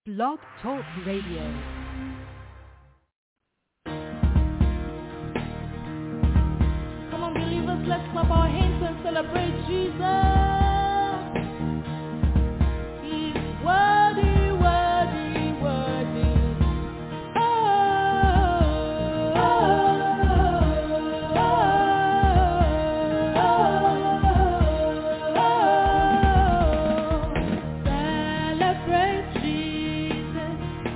Blog Talk Radio. Come on, believers, let's clap our hands and celebrate Jesus. He's worthy, worthy, worthy. Oh, oh, celebrate Jesus.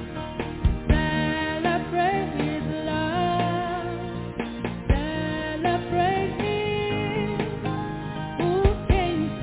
Celebrate His love. Celebrate Him who came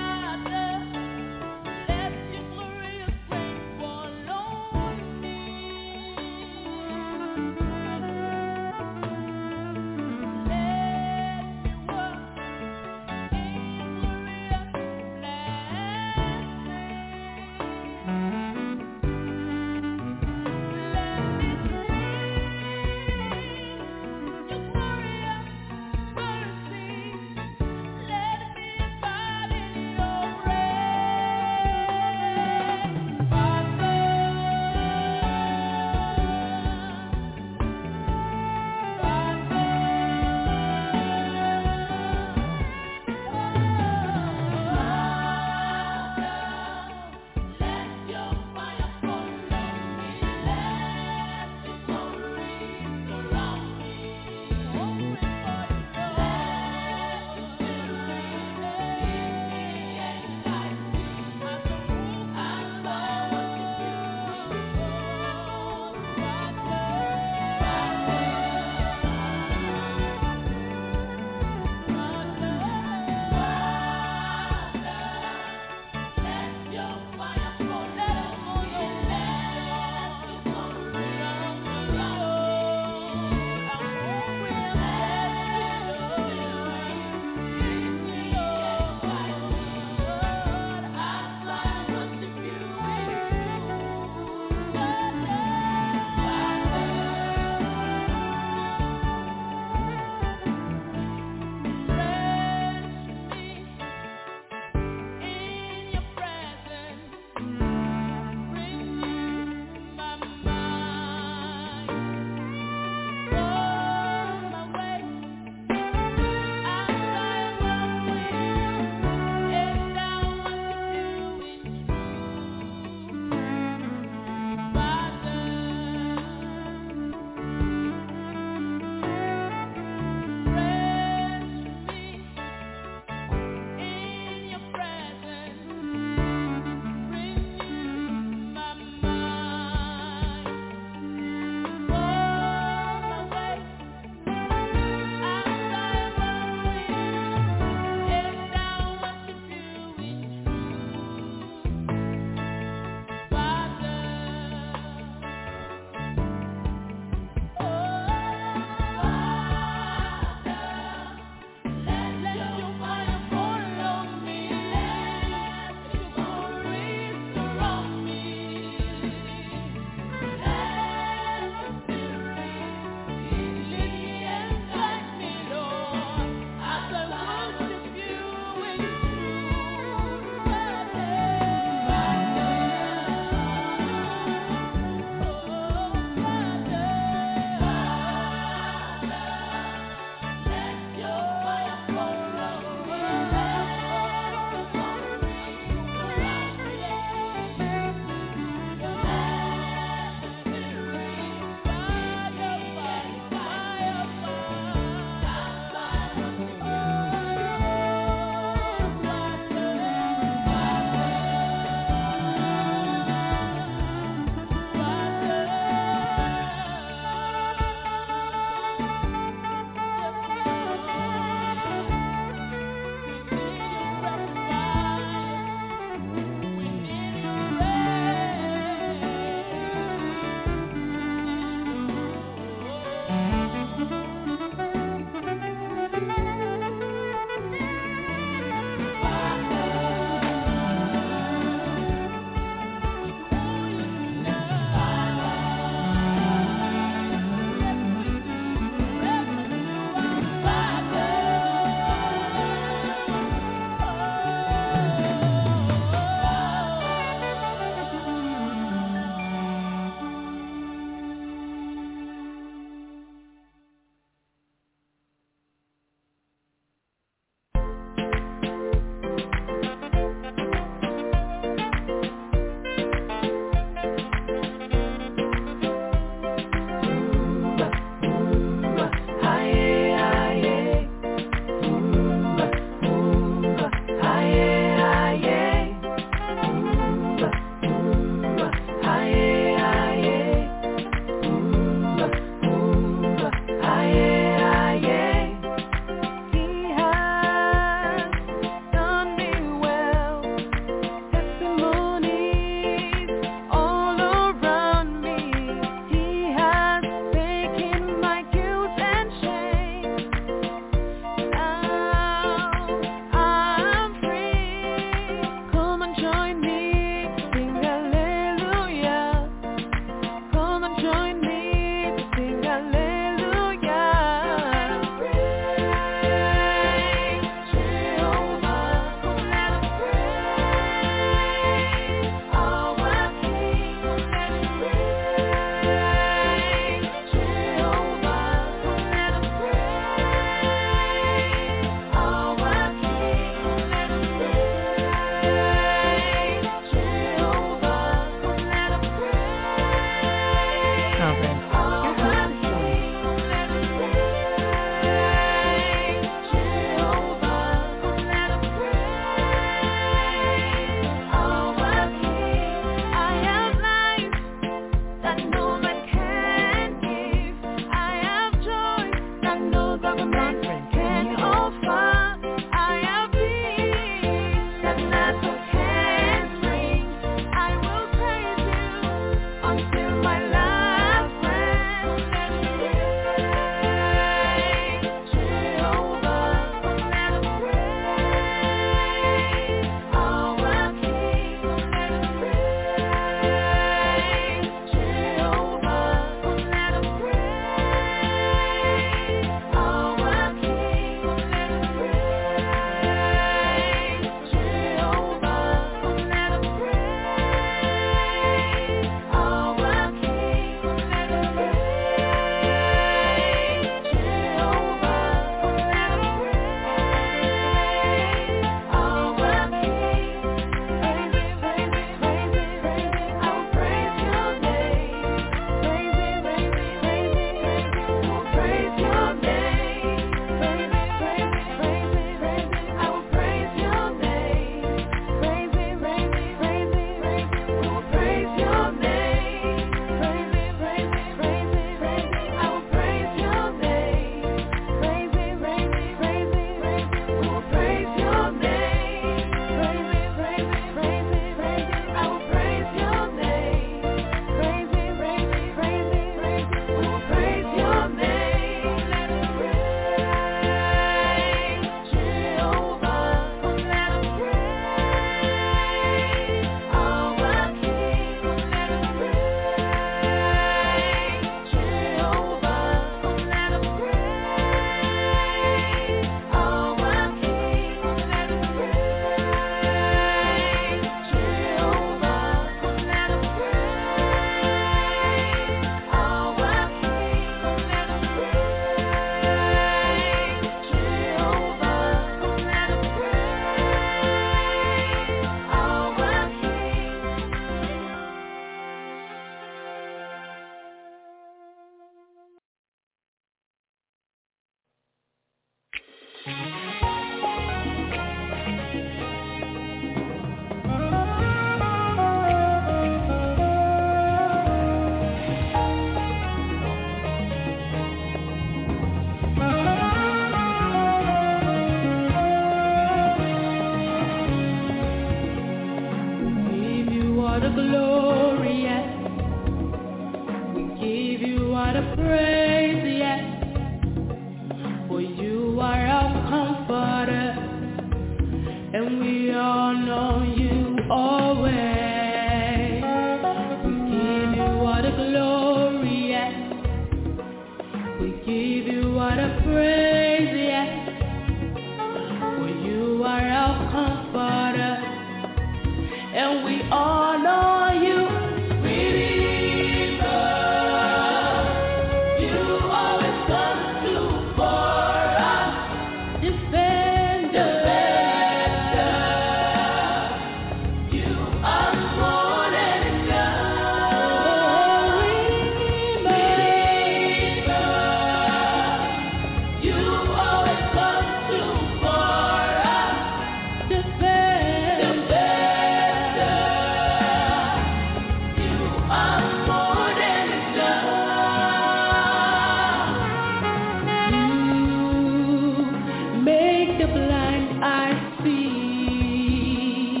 the blind eye see.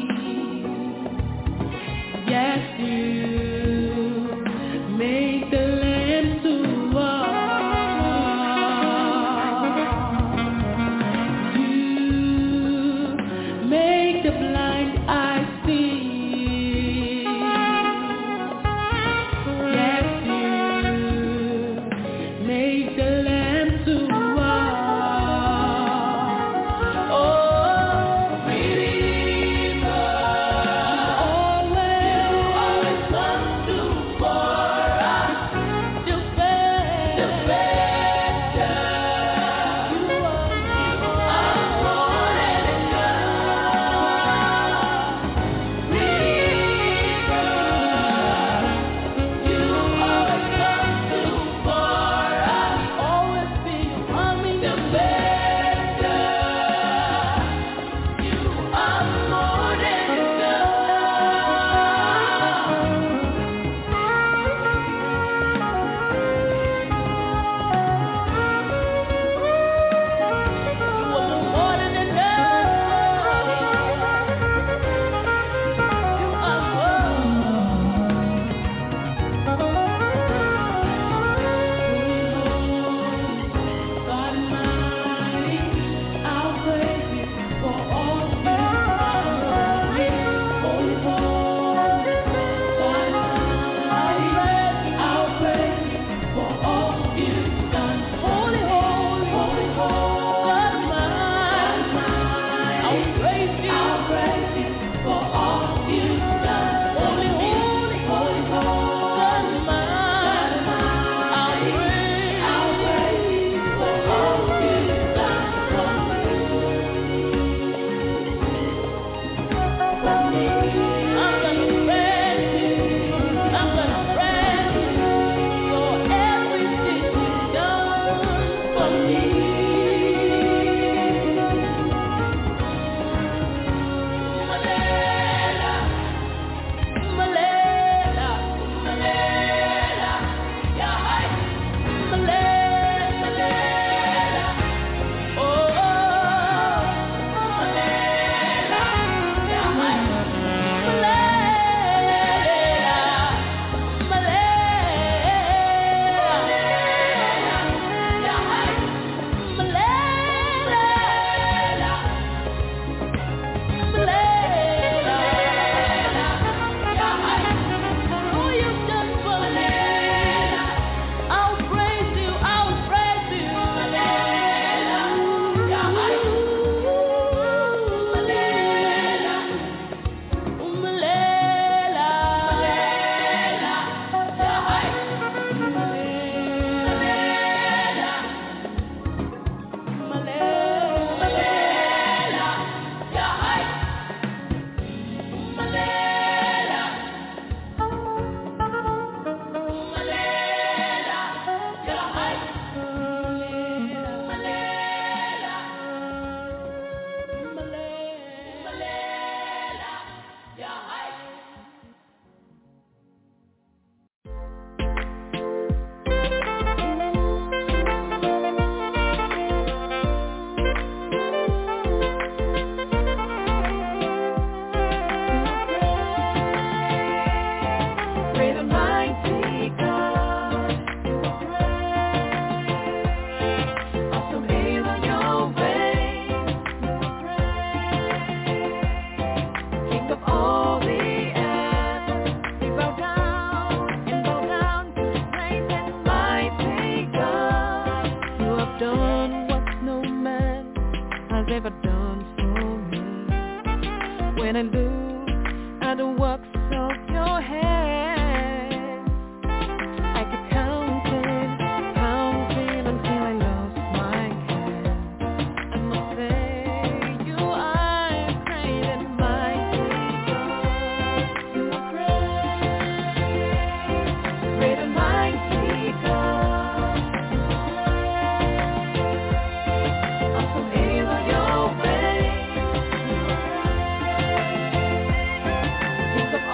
Yes, you make the lame to walk. You make the blind eye see. Yes, you make the lame to walk. Oh, Redeemer, always come through for us. Defender, you are more than enough. Redeemer, you always come through for us. Always be on me. Defender, you are more than ever done for me. When I look at the works of your hands, I keep counting until I lost my hand. I must say you are great and mighty God. You are great and mighty God. Your way, think of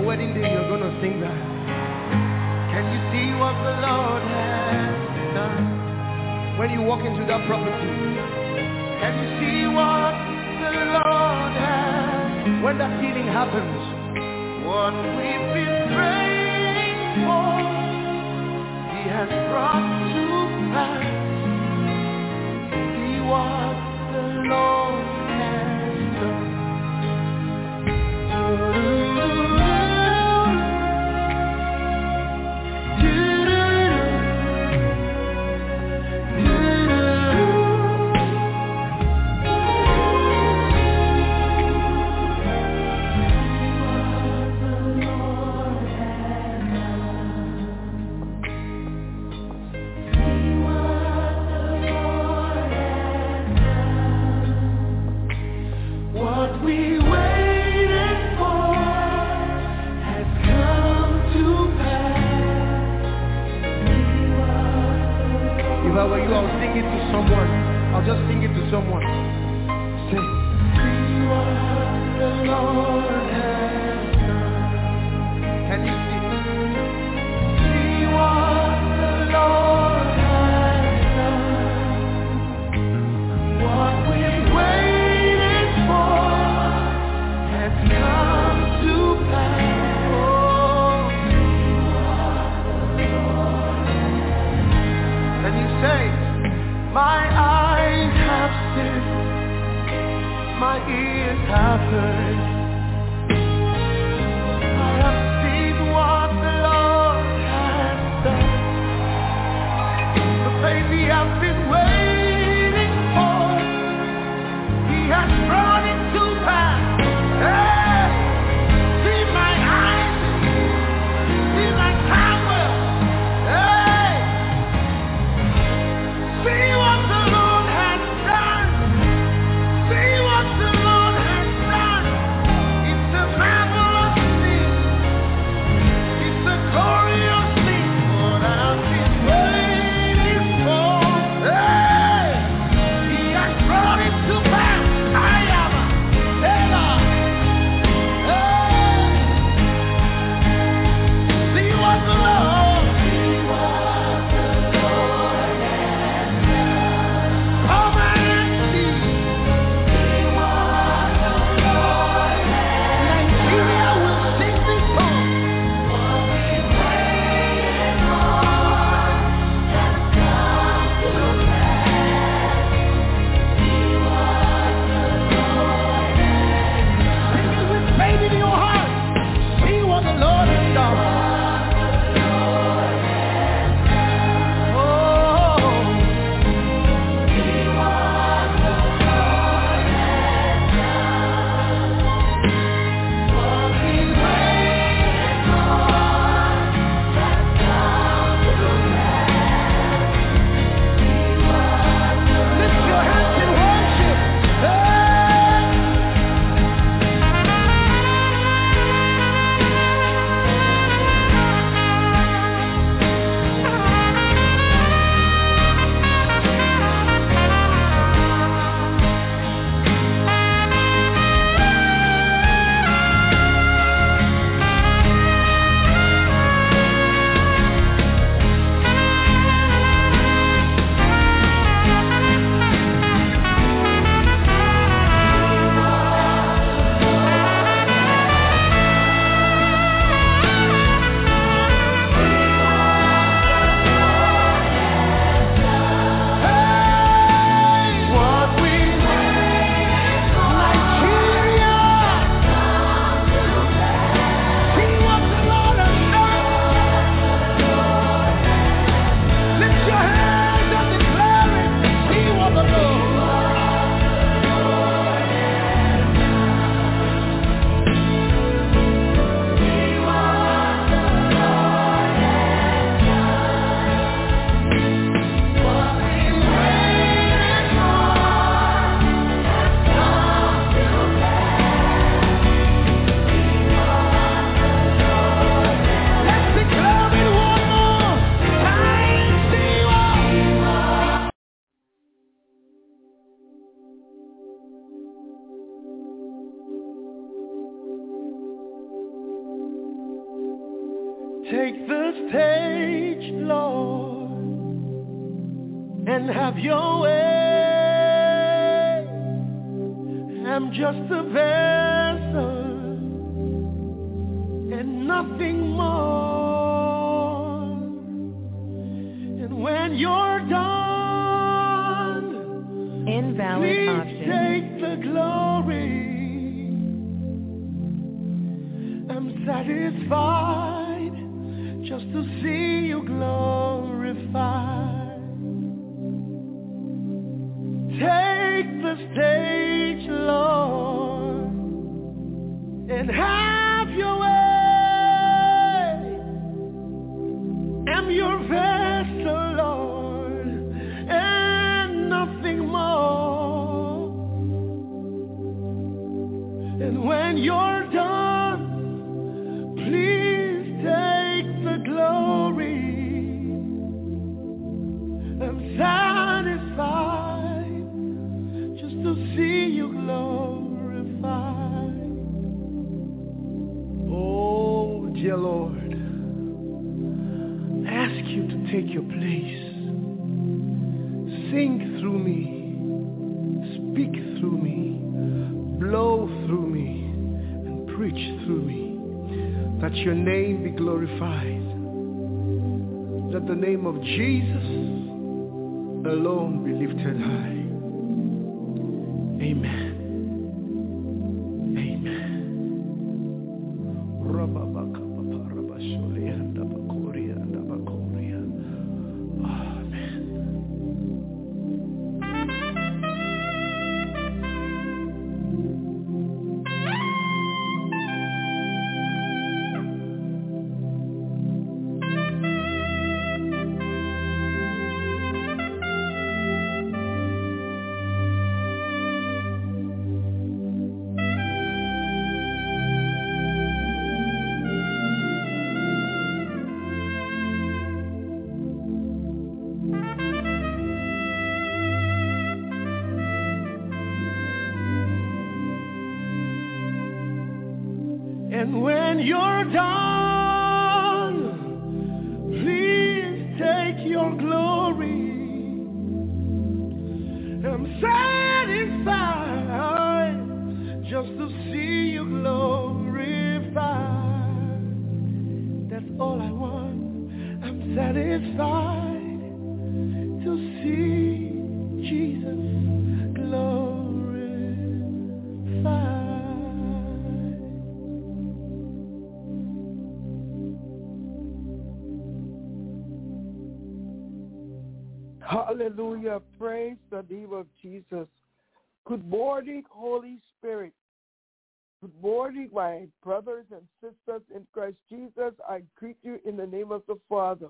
wedding day you're going to sing that. Can you see what the Lord has done? When you walk into that property, can you see what the Lord has? When that healing happens, what we've been praying for, He has brought to pass. See what the Lord has done. Take the stage, Lord, and have your way. I'm just a vessel and nothing more. And when you're done, invalid please option. take the glory. I'm satisfied just to see you glorified. Take the stage, Lord, and have your way. I'm your vessel, Lord, and nothing more. And when you're done, please take the glory. I'm satisfied just to see you glorified. Oh, dear Lord, I ask you to take your place. Sing through me, speak through me, blow through me, and preach through me, that your name be glorified. Let the name of Jesus alone be lifted high. Amen. Amen. And when you're done, please take your glory. I'm satisfied just to see you glorified. That's all I want. I'm satisfied to see Jesus glorified. Hallelujah. Praise the name of Jesus. Good morning, Holy Spirit. Good morning, my brothers and sisters in Christ Jesus. I greet you in the name of the Father,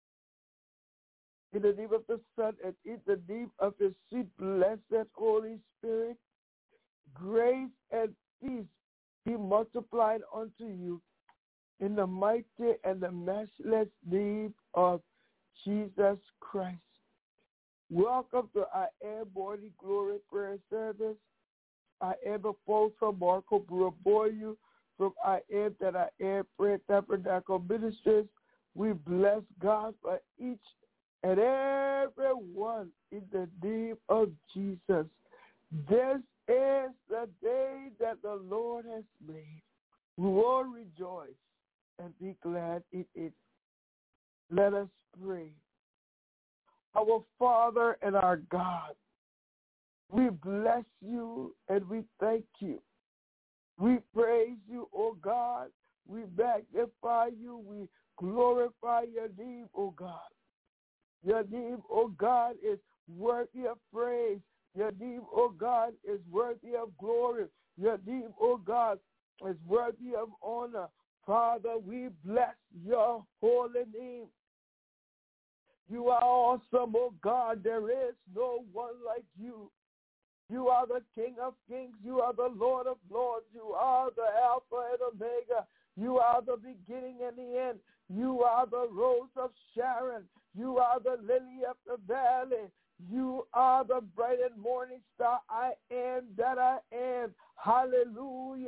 in the name of the Son, and in the name of the sweet, blessed Holy Spirit. Grace and peace be multiplied unto you in the mighty and the matchless name of Jesus Christ. Welcome to our Air Morning Glory Prayer Service. I am Apostle Marco Buraboyu from I Am That I Am Prayer Tabernacle Ministries. We bless God for each and every one in the name of Jesus. This is the day that the Lord has made. We will rejoice and be glad in it. Let us pray. Our Father and our God, we bless you and we thank you. We praise you, O God. We magnify you. We glorify your name, O God. Your name, O God, is worthy of praise. Your name, O God, is worthy of glory. Your name, O God, is worthy of honor. Father, we bless your holy name. You are awesome, O God. There is no one like you. You are the King of Kings. You are the Lord of Lords. You are the Alpha and Omega. You are the beginning and the end. You are the Rose of Sharon. You are the Lily of the Valley. You are the bright and morning star. I am that I am. Hallelujah.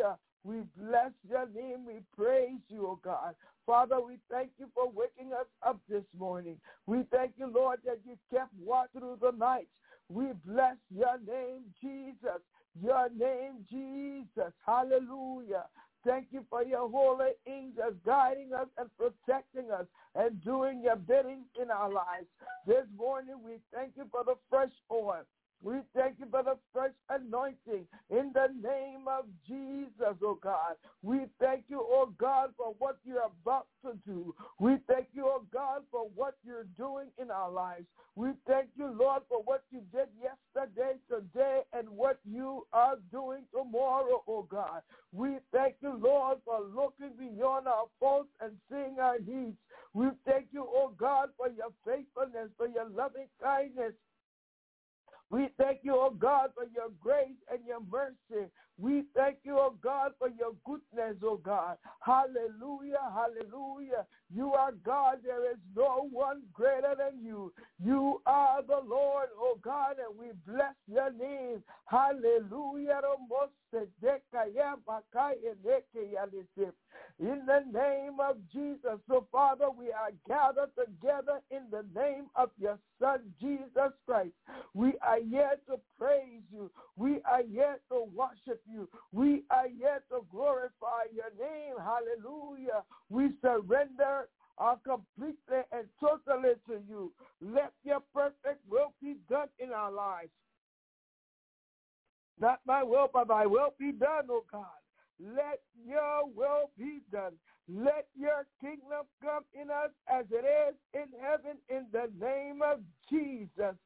We bless your name. We praise you, oh God. Father, we thank you for waking us up this morning. We thank you, Lord, that you kept watch through the night. We bless your name, Jesus. Your name, Jesus. Hallelujah. Thank you for your holy angels guiding us and protecting us and doing your bidding in our lives. This morning, we thank you for the fresh oil. We thank you for the fresh anointing in the name of Jesus, oh God. We thank you, oh God, for what you're about to do. We thank you, oh God, for what you're doing in our lives. We thank you, Lord, for what you did yesterday, today, and what you are doing tomorrow, oh God. We thank you, Lord, for looking beyond our faults and seeing our needs. We thank you, oh God, for your faithfulness, for your loving kindness. We thank you, oh God, for your grace and your mercy. We thank you, oh God, for your goodness, oh God. Hallelujah, hallelujah. You are God. There is no one greater than you. You are the Lord, oh God, and we bless your name. Hallelujah. In the name of Jesus. So, Father, we are gathered together in the name of your Son, Jesus Christ. We are here to praise you. We are here to worship you. We are here to glorify your name. Hallelujah. We surrender completely and totally to you. Let your perfect will be done in our lives. Not my will, but thy will be done, oh God. Let your will be done. Let your kingdom come in us as it is in heaven in the name of Jesus.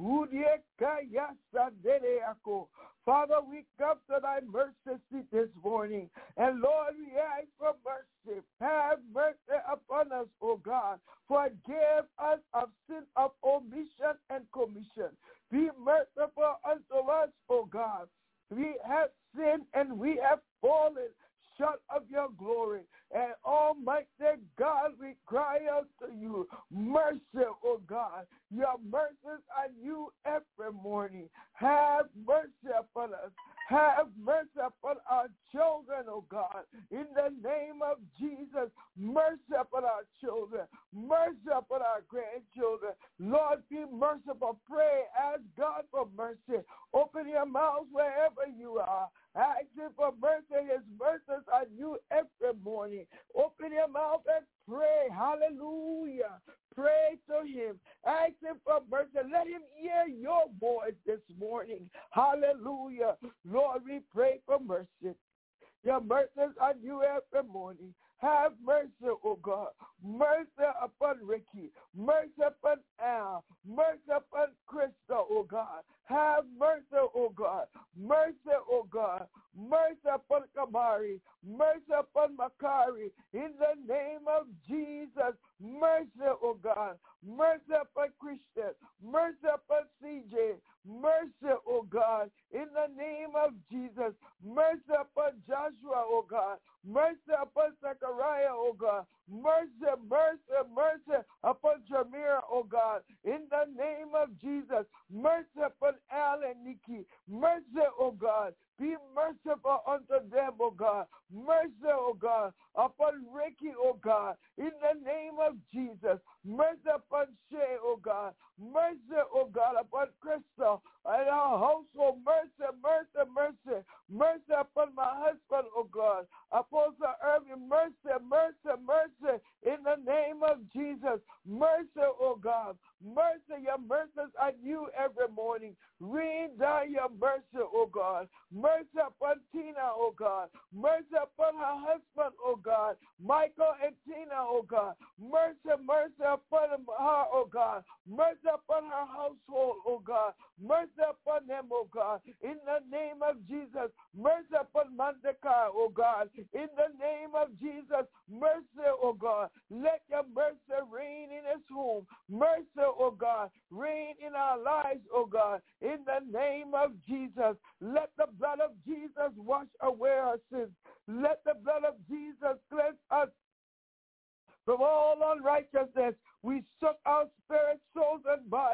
Father, we come to thy mercy seat this morning. And Lord, we ask for mercy. Have mercy upon us, O God. Forgive us of sin of omission and commission. Be merciful unto us, O God. We have sinned and we have fallen short of your glory. And Almighty God, we cry out to you. Mercy, O God. Your mercies are new every morning. Have mercy upon us. Have mercy upon our children, O God. In the name of Jesus, mercy upon our children. Mercy upon our grandchildren. Lord, be merciful. Pray, ask God for mercy. Open your mouths wherever you are. Ask him for mercy. His mercies are new every morning. Open your mouth and pray. Hallelujah. Pray to him. Ask him for mercy. Let him hear your voice this morning. Hallelujah. Lord, we pray for mercy. Your mercies are new every morning. Have mercy, O God. Mercy upon Ricky. Mercy upon Al. Mercy upon Krista, O God. Have mercy, O God. Mercy, O God. Mercy upon Kamari. Mercy upon Makari. In the name of Jesus. Mercy, O God. Mercy upon Christian. Mercy upon CJ. Mercy, O God. In the name of Jesus. Mercy upon Joshua, O God. Mercy upon Zechariah, O God. Mercy, mercy, mercy upon Jameer, O God. In the name of Jesus. Mercy upon Al and Nikki. Mercy, O God. Be merciful unto them, O God. Mercy, O God, upon Ricky, O God. In the name of Jesus. Mercy upon Shay, O God. Mercy, O God, upon Crystal and our household. Mercy, mercy, mercy. Mercy upon my husband, O God. Apostle Irving, mercy, mercy, mercy. In the name of Jesus. Mercy, O God. Mercy, your mercies are new every morning. Rain down your mercy, O God. Mercy upon Tina, O God. Mercy upon her husband, O God. Michael and Tina, O God. Mercy, mercy upon her, O God. Mercy upon her household, O God. Mercy upon them, O God. In the name of Jesus. Mercy upon Mandekar, O God. In the name of Jesus. Mercy, O God. Let your mercy reign in his home. Mercy, O God. Reign in our lives, O God. In the name of Jesus. Let the blood of Jesus wash away our sins. Let the blood of Jesus cleanse us from all unrighteousness. We soak our spirits, souls, and bodies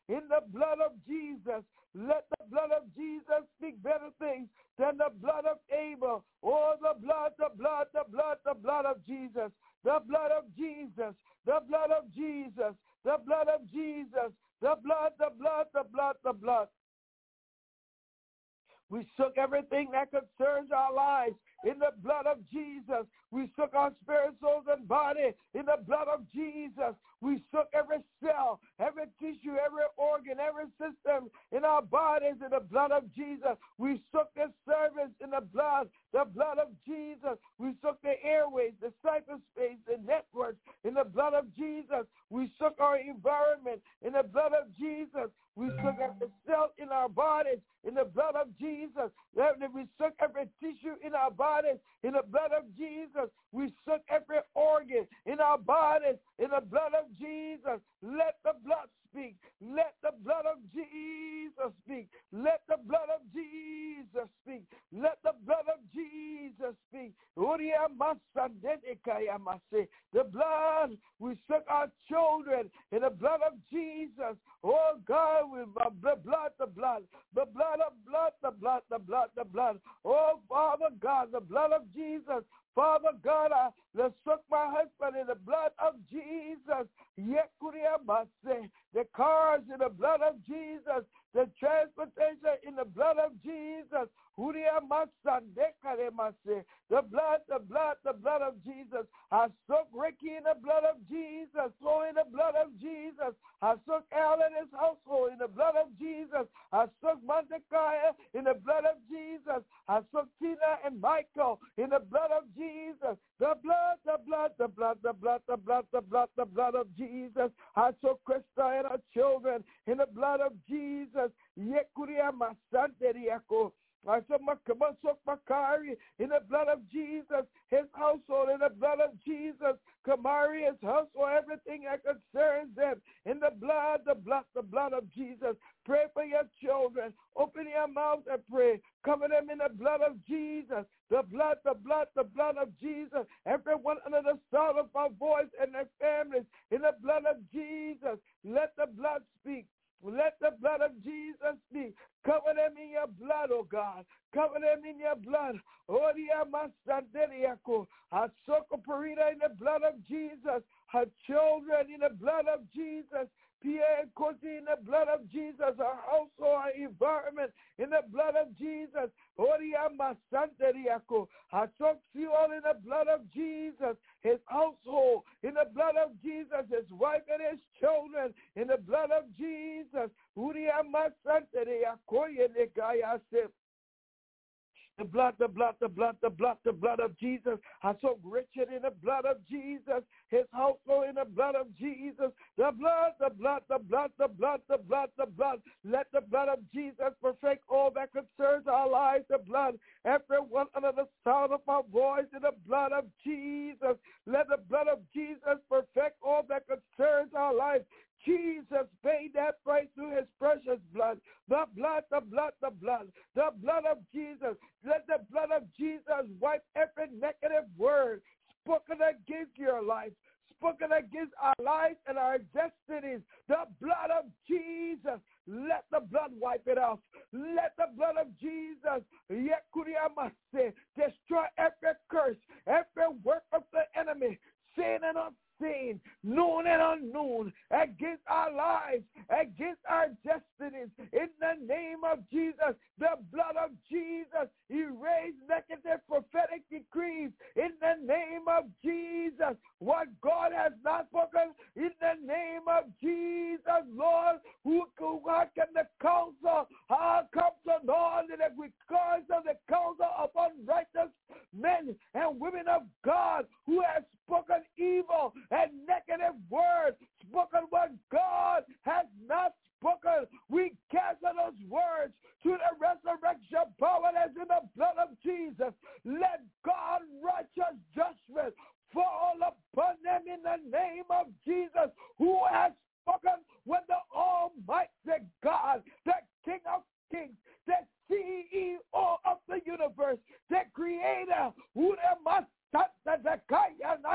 in the blood of Jesus. Let the blood of Jesus speak better things than the blood of Abel. Oh, the blood, the blood, the blood, the blood of Jesus. The blood of Jesus. The blood of Jesus. The blood of Jesus. The blood, the blood, the blood, the blood. We soak everything that concerns our lives in the blood of Jesus. We soak our spirit, souls, and body in the blood of Jesus. We soak every cell, every tissue, every organ, every system in our bodies in the blood of Jesus. We soak the service in the blood of Jesus. We soak the airways, the cyberspace, the networks in the blood of Jesus. We soak our environment in the blood of Jesus. We soak every cell in our bodies in the blood of Jesus. We soak every tissue in our bodies in the blood of Jesus. We soak every organ in our bodies in the blood of Jesus. Let the blood speak. Let the blood of Jesus speak. Let the blood of Jesus speak. Let the blood of Jesus speak. The blood, we soak our children in the blood of Jesus. Oh God, with the blood, the blood, the blood of blood, the blood, the blood, the blood. Oh Father God, the blood of Jesus. Father God, let's soak my husband in the blood of Jesus. The cars in the blood of Jesus. The transportation in the blood of Jesus. The blood, the blood, the blood of Jesus. I soak Ricky in the blood of Jesus. So in the blood of Jesus. I soak Al and his household in the blood of Jesus. I soak Montecaya in the blood of Jesus. I soak Tina and Michael in the blood of Jesus. The blood, the blood, the blood, the blood, the blood, the blood, the blood of Jesus. I soak Krista and her children in the blood of Jesus. I soak Makari in the blood of Jesus, his household in the blood of Jesus, Kamari, his household, everything that concerns them in the blood, the blood, the blood of Jesus. Pray for your children. Open your mouth and pray. Cover them in the blood of Jesus. The blood, the blood, the blood of Jesus. Everyone under the sound of our voice and their families in the blood of Jesus. Let the blood speak. Let the blood of Jesus speak. Cover them in your blood, oh God. Cover them in your blood. I soak Parita in the blood of Jesus. Her children in the blood of Jesus. Pierre and Coty in the blood of Jesus. Our household, our environment in the blood of Jesus. I soak Seol in the blood of Jesus. His household in the blood of Jesus. His wife and his children in the blood of Jesus. The blood, the blood, the blood, the blood, the blood of Jesus. I soak Richard in the blood of Jesus. His household in the blood of Jesus. The blood, the blood, the blood, the blood, the blood, the blood. Let the blood of Jesus perfect all that concerns our lives. The blood, everyone under the sound of our voice in the blood of Jesus. Let the blood of Jesus perfect all that concerns our lives. Jesus paid that price through his precious blood. The blood, the blood, the blood. The blood of Jesus. Let the blood of Jesus wipe every negative word spoken against your life, spoken against our lives and our destinies. The blood of Jesus. Let the blood wipe it off. Let the blood of Jesus destroy every curse, every work of the enemy, sin and unseen, known and unknown, against our lives, against our destinies. In the name of Jesus, the blood of Jesus erase negative prophetic decrees. In the name of Jesus, what God has not spoken, in the name of Jesus, Lord, who can the counsel come to know that we cause of the counsel of unrighteous men and women of God who have spoken evil and negative words, spoken what God has not spoken. We cancel those words to the resurrection power that's in the blood of Jesus. Let God's righteous judgment fall upon them in the name of Jesus, who has spoken with the Almighty God, the King of Kings, the CEO of the universe, the Creator, who must the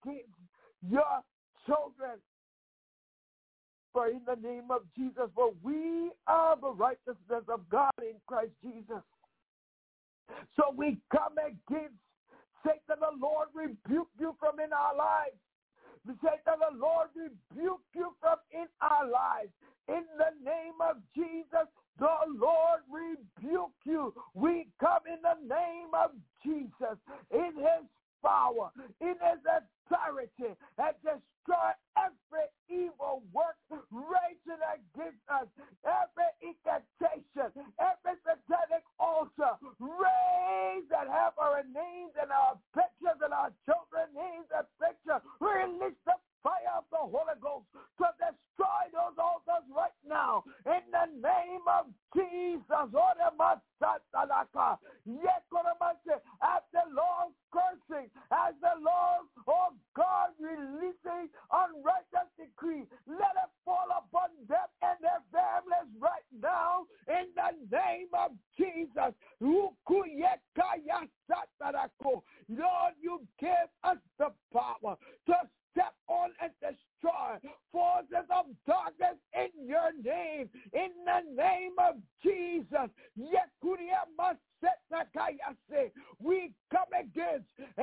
against your children. For in the name of Jesus, for we are the righteousness of God in Christ Jesus. So we come against Satan. The Lord rebuke you from in our lives. Satan, the Lord rebuke you from in our lives. In the name of Jesus, the Lord rebuke you. We come in the name of Jesus, in his power, in his authority, and destroy every evil work raging against us, every incantation, every satanic altar raised that have our names and our pictures and our children's names and pictures. Release the fire of the Holy Ghost to destroy those altars right now in the name of Jesus. As the Lord cursing, as the Lord, oh God, releasing unrighteous decree, let it fall upon them and their families right now in the name of Jesus. Lord, you give us the power to step on and destroy forces of darkness in your name. In the name of Jesus. We come against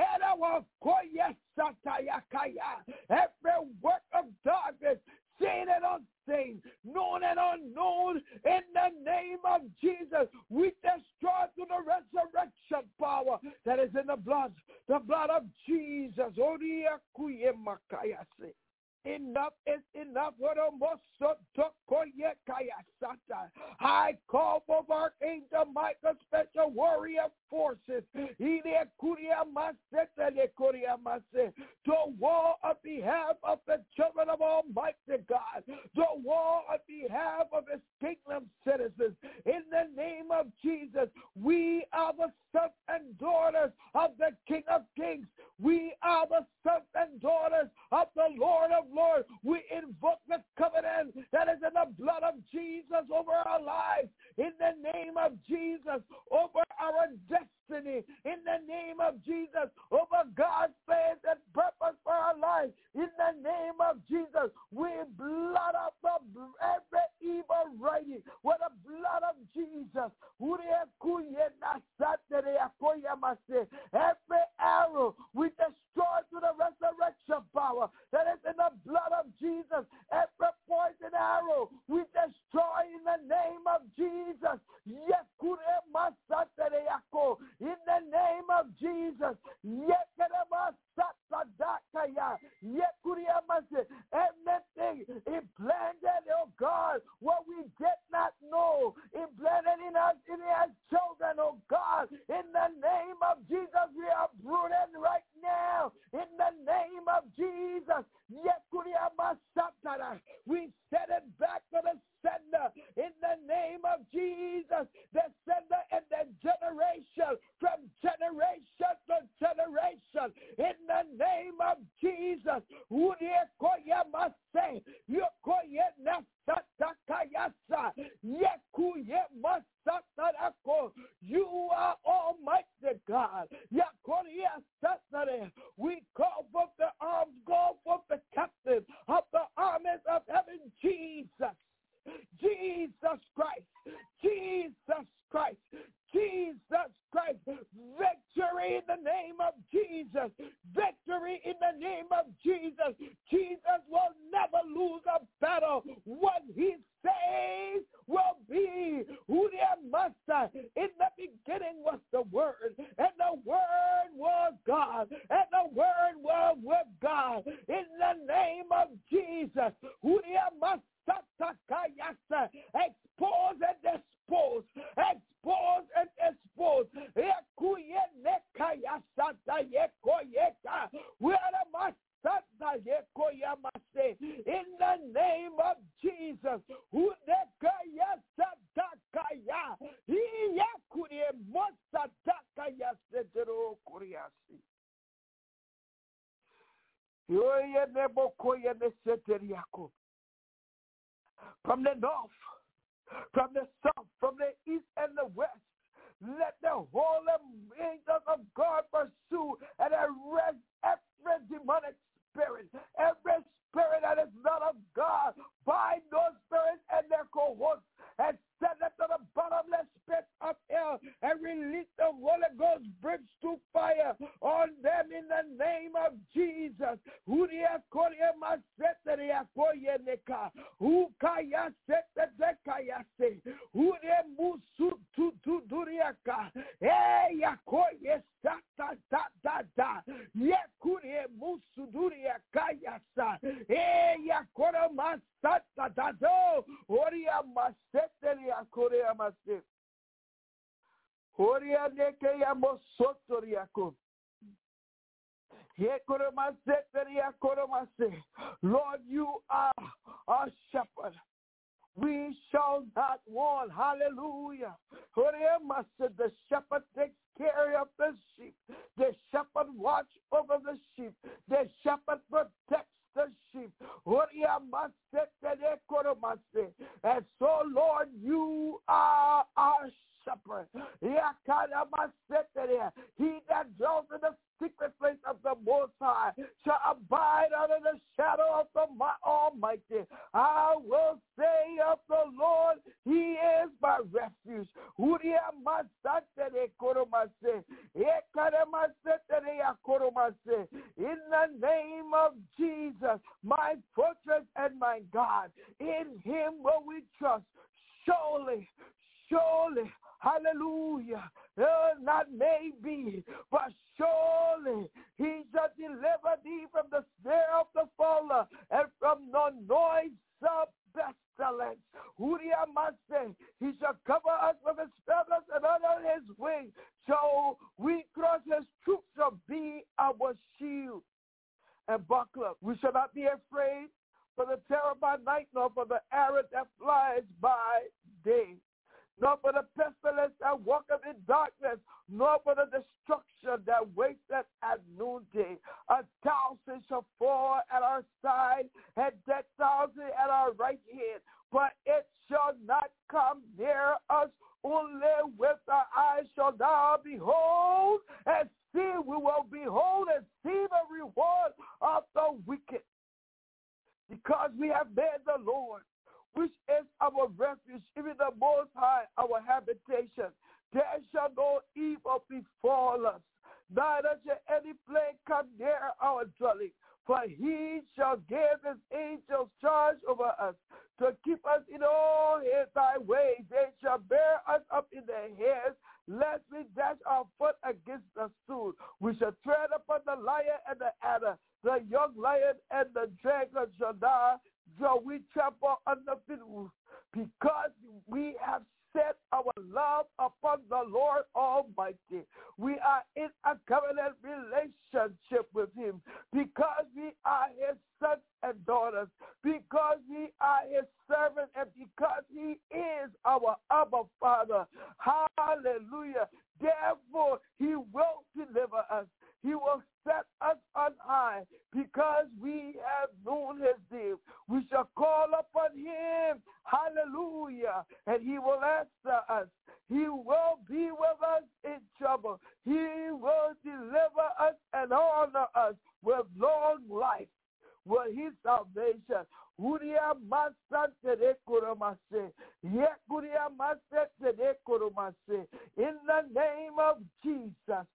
every work of darkness, seen and unseen, known and unknown. In the name of Jesus, we destroy through the resurrection power that is in the blood of Jesus. Enough is enough. I call for Archangel Michael, special warrior forces, to war on behalf of the children of Almighty God, to war on behalf of his kingdom citizens. In the name of Jesus, we are the sons and daughters of the King of Kings. We are the sons and daughters of the Lord of Lords. We invoke the covenant that is in the blood of Jesus over our lives. In the name of Jesus, over our destiny. In the name of Jesus, over God's plans and purpose for our lives. In the name of Jesus, we blot up every evil writing with the blood of Jesus. Every arrow we destroy through the resurrection power that is in the blood of Jesus. Every poison arrow we destroy in the name of Jesus. In the name of Jesus. Everything implanted, oh God, what we did not know, implanted in us, in our children, oh God. In the name of Jesus, we are rooted right now. In the name of Jesus. We send it back to the sender. In the name of Jesus, the sender and the generation, from generation to generation. In the name of Jesus. You are Almighty God. We call for the arms, go for the captain of the armies of heaven, Jesus. Jesus Christ. Jesus Christ. Jesus Christ. Victory in the name of Jesus. Victory in the name of Jesus. Jesus will never lose a battle. What he says will be. In the beginning was the Word, and the Word was God, and the Word was with God. In the name of Jesus. Expose and dispose. Expose and dispose. In the name of Jesus. From the north, from the south, from the east and the west, let the holy angels of God pursue and arrest every demonic Jesus. Huria koria maseteria koye neka. Ukaya setete kaya se. Huria musu tu duriaka. Ya koye sata da. Ye kurie musu duriaka ya sa. Ya kora masata da do. Huria maseteria koria maset. Huria neke ya mosotoriako. Lord, you are our shepherd. We shall not want. Hallelujah. The shepherd takes care of the sheep. The shepherd watch over the sheep. The shepherd protects the sheep. And so, Lord, you are our shepherd. He that dwells in the secret place of the Most High shall abide under the shadow of the Almighty. I will say of the Lord, He is my refuge. In the name of Jesus, my fortress and my God, in Him will we trust. Surely, hallelujah, not maybe, but surely He shall deliver thee from the snare of the fowler and from the noise of pestilence. He shall cover us with His feathers, and under His wings shall we cross. His troops shall be our shield and buckler. We shall not be afraid for the terror by night, nor for the arrow that flies by day, nor for the pestilence that walketh in darkness, nor for the destruction that wasteth at noonday. 1,000 shall fall at our side, and 10,000 at our right hand, but it shall not come near us. Only with our eyes shall thou behold and see. We will behold and see the reward of the wicked, because we have made the Lord, which is our refuge, even the Most High, our habitation. There shall no evil befall us, neither shall any plague come near our dwelling. For He shall give His angels charge over us, to keep us in all Thy ways. They shall bear us up in their hands, lest we dash our foot against the stool. We shall tread upon the lion and the adder, the young lion and the dragon shall we trample under feet, because we have set our love upon the Lord Almighty. We are in a covenant relationship with Him, because we are His sons and daughters, because we are His servants, and because He is our Abba Father. Hallelujah. Therefore, He will deliver us. He will set us on high, because we have known His name. We shall call upon Him, hallelujah, and He will answer us. He will be with us in trouble. He will deliver us and honor us with long life, with His salvation. In the name of Jesus,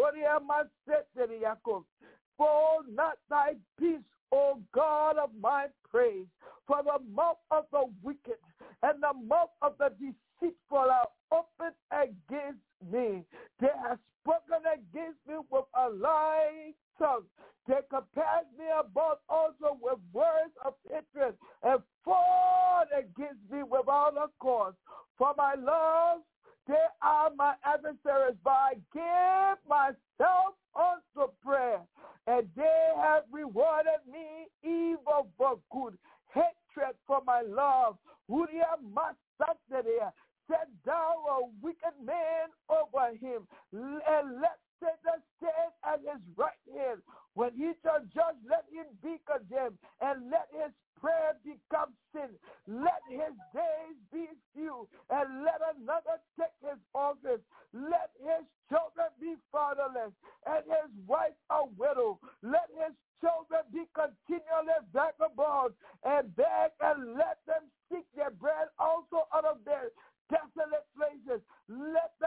fall not thy peace, O God of my praise, for the mouth of the wicked and the mouth of the deceitful are open against me. They have spoken against me with a lying tongue. They compass me about also with words of hatred, and fought against me without a cause. For my love, they are my adversaries, but I give myself unto prayer, and they have rewarded me evil for good, hatred for my love. Set down a wicked man over him, and let Satan stand at his right hand. When he shall judge, let him be condemned, and let his prayer become sin. Let his days be few, and let another take his office. Let his children be fatherless, and his wife a widow. Let his children be continually vagabonds and beg, and let them seek their bread also out of their desolate places. Let the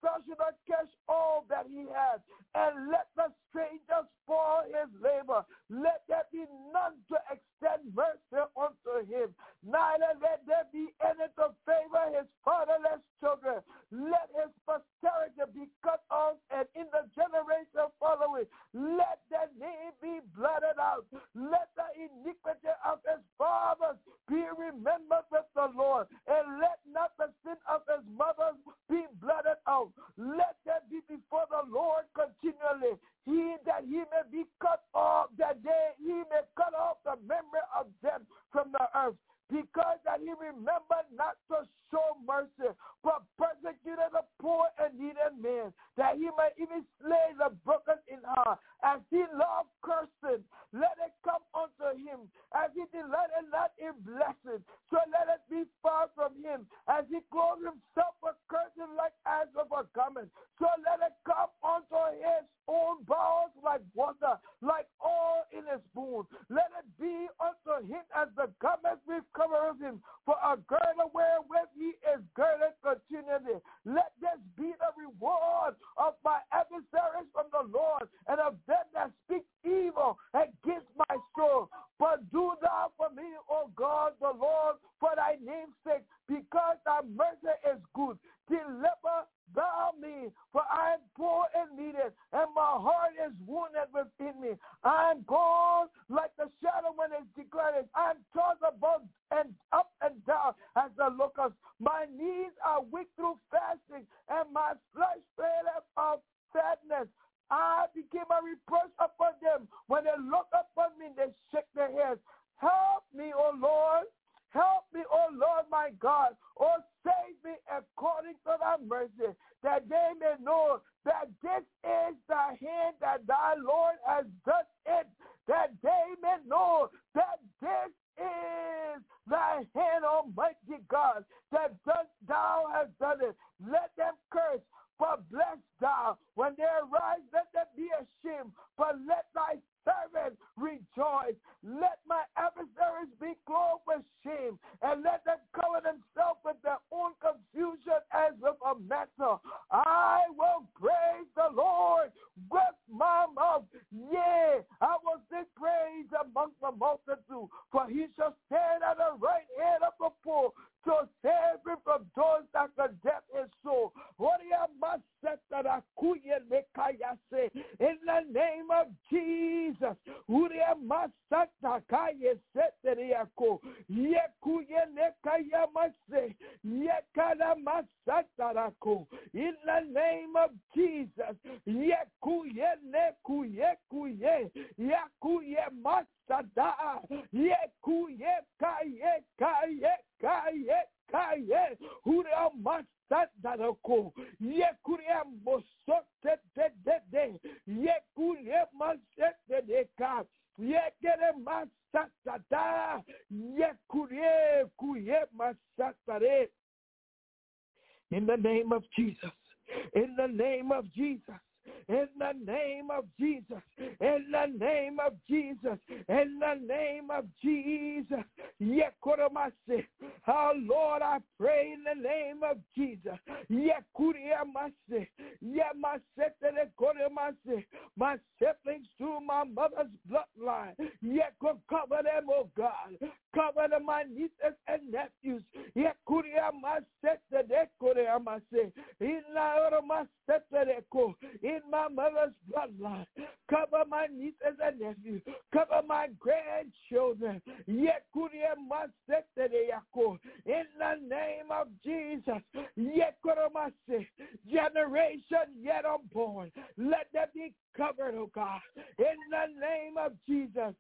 thou should not catch all that he had, and let the strangers spoil his labor. Let there be none to extend mercy unto him, neither let there be any to favor his fatherless children. Let his posterity be cut off, and in the generation following, let their name be blotted out. Let the iniquity of his fathers be remembered with the Lord, and let not the sin of his mothers be blotted out. Let them be before the Lord continually, that he may be cut off, that he may cut off the memory of them from the earth, because that he remembered not to show mercy, but persecuted the poor and needy man, that he might even slay the broken in heart. As he loved cursing, let it come unto him. As he delighted not in blessing, so let it be far from him. As he clothed himself with cursing like as of a garment, so let it come unto his own bowels like water, like oil in his spoon. Let it be unto him as the garment which covers him, for a girdle wherewith he is girded continually. Let this be the reward of my adversaries from the Lord, and of them that speak evil against my soul. But do thou for me, O God, the Lord, for thy name's sake, because thy mercy is good. Deliver thou me, for I am poor and needed, and my heart is wounded within me. I am gone like the shadow when it's declared. I am tossed about and up and down as the locust. My knees are weak through fasting, and my flesh faileth of fatness. I became a reproach upon them. When they look upon me, they shake their heads. Help me, O Lord. Help me, O Lord my God. Oh, save me according to thy mercy, that they may know that this is the hand that thy Lord has done it, that they may know that this is thy hand, Almighty God, that thou hast done it. Let them curse, for bless thou. When they arise, let them be ashamed, but let thy servant rejoice. Let my adversaries be clothed with shame, and let them cover themselves with their own confusion as with a mantle. I will praise the Lord with my mouth. Yea, I will sing praise among the multitude, for he shall stand at the right hand of the poor to save him from those that condemn his soul. In the name of Jesus, in the name of Jesus, in the name of Jesus, in the name of Jesus, in the name of Jesus, in the name of Jesus, in the name of Jesus. Oh Lord, I pray in the name of Jesus. My siblings through my mother's bloodline. Cover them, oh God. Cover them, my nieces and nephews. In my mother's bloodline. Cover my nieces and nephews. Cover my grandchildren. In the name of Jesus. Generation yet unborn. Let them be covered, oh God. In the name of Jesus.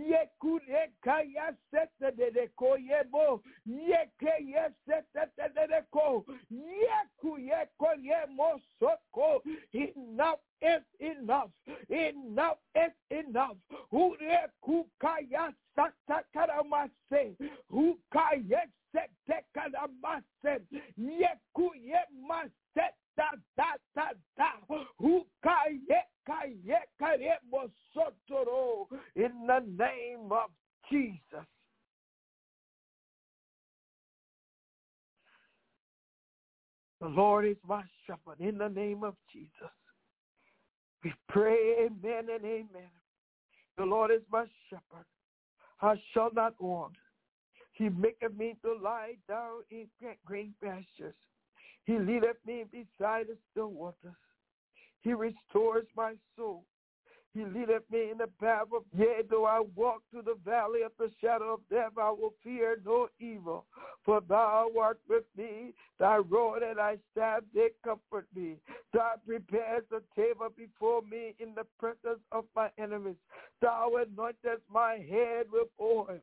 Enough is enough. Enough is enough. In the name of Jesus. The Lord is my shepherd. In the name of Jesus, we pray amen and amen. The Lord is my shepherd. I shall not want. He maketh me to lie down in green pastures. He leadeth me beside the still waters. He restores my soul. He leadeth me in the path of, yea, though I walk through the valley of the shadow of death, I will fear no evil. For thou art with me, thy rod and thy staff, they comfort me. Thou preparest a table before me in the presence of my enemies. Thou anointest my head with oil.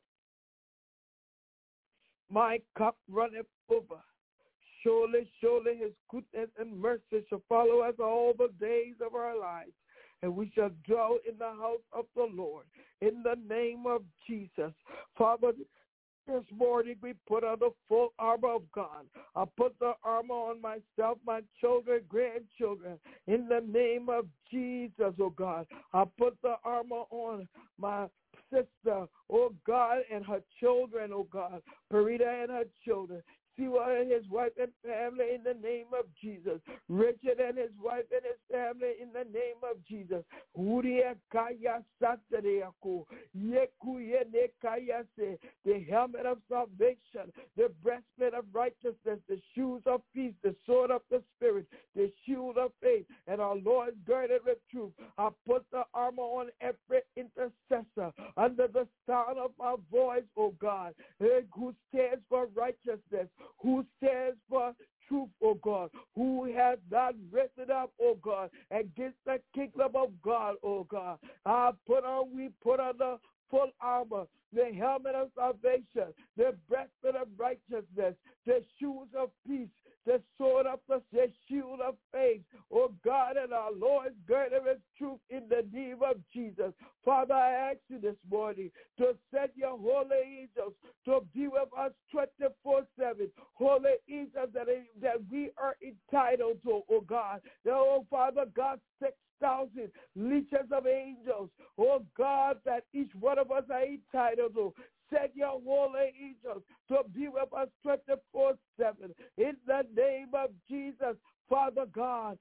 My cup runneth over. Surely, surely his goodness and mercy shall follow us all the days of our lives. And we shall dwell in the house of the Lord. In the name of Jesus. Father, this morning we put on the full armor of God. I put the armor on myself, my children, grandchildren. In the name of Jesus, oh God. I put the armor on my sister, oh God, and her children, oh God. Parita and her children. Siwa and his wife and family in the name of Jesus. Richard and his wife and his family in the name of Jesus. The helmet of salvation, the breastplate of righteousness, the shoes of peace, the sword of the Spirit, the shield of faith, and our Lord girded with truth. I put the armor on every intercessor under the sound of my voice, oh God, who stands for righteousness, who stands for truth, oh God, who has not risen up, oh God, against the kingdom of God, oh God. We put on the full armor, the helmet of salvation, the breastplate of righteousness, the shoes of peace, the sword of the shield of faith, oh God, and our Lord girded with truth in the name of Jesus. Father, I ask you this morning to send your holy angels to be with us 24/7. Holy angels that we are entitled to, oh God. Oh, Father God, 6,000 legions of angels, oh God, that each one of us are entitled to. Send your holy angels to be with us 24/7. In the name of Jesus, Father God,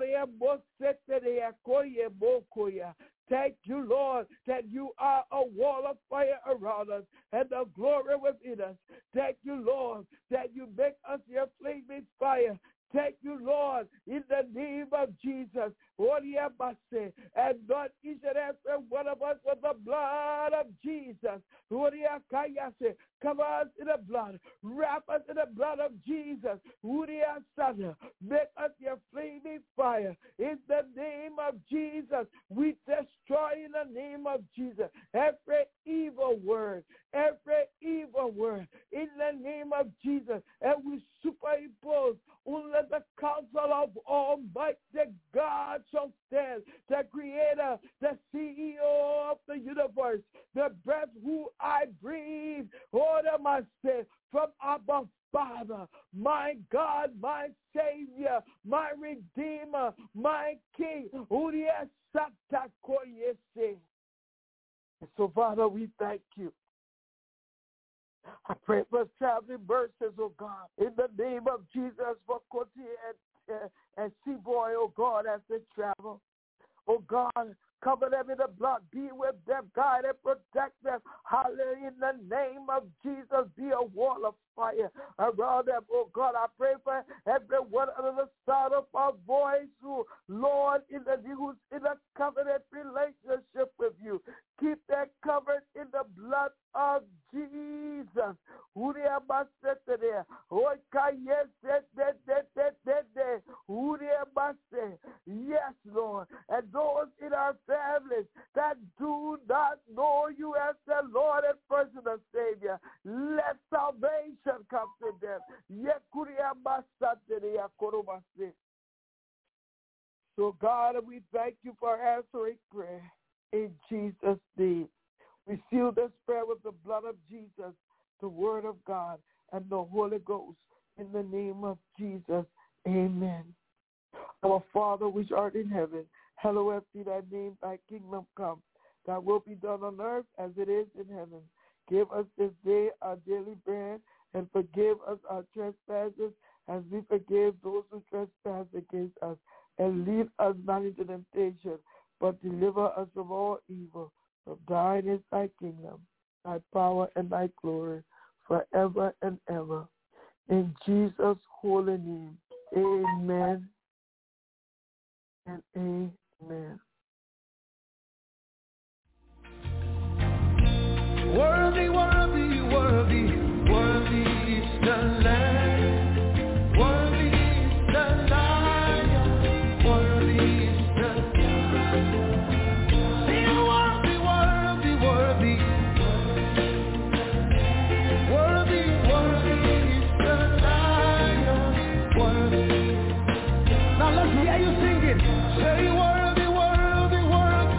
thank you, Lord, that you are a wall of fire around us and the glory within us. Thank you, Lord, that you make us your flaming fire. Thank you, Lord, in the name of Jesus. And not each and every one of us with the blood of Jesus. Cover us in the blood. Wrap us in the blood of Jesus. Make us your flaming fire. In the name of Jesus, we destroy in the name of Jesus every evil word. Every evil word. In the name of Jesus. And we superimpose only the counsel of Almighty God shall stand, the creator, the CEO of the universe, the breath who I breathe, order my sin from above. Father, my God, my Savior, my Redeemer, my King. So, Father, we thank you. I pray for traveling mercies, oh God, in the name of Jesus, for Koti and Seaboy, oh God, as they travel. Oh God, cover them in the blood. Be with them, guide and protect them. Hallelujah. In the name of Jesus, be a wall of fire around them. Oh God, I pray for everyone under the sound of my voice, who, Lord, who's in a covenant relationship with you. Keep them covered in the blood of Jesus. Yes, Lord. And those in our families that do not know you as the Lord and personal Savior, let salvation come to them. So, God, we thank you for answering prayer in Jesus' name. We seal this prayer with the blood of Jesus, the Word of God, and the Holy Ghost. In the name of Jesus, amen. Our Father, which art in heaven, hallowed be thy name, thy kingdom come. Thy will be done on earth as it is in heaven. Give us this day our daily bread, and forgive us our trespasses, as we forgive those who trespass against us, and lead us not into temptation, but deliver us from all evil. For thine is thy kingdom, thy power, and thy glory, forever and ever. In Jesus' holy name, amen and amen. Worthy, worthy, worthy, worthy is the Lamb. Worthy is the Lion. Worthy is the Lamb. Sing worthy, worthy, worthy. Worthy, worthy is the Lion. Worthy. Now let's hear you sing it. Say worthy, worthy, worthy.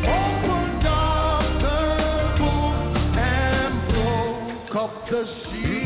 The sea.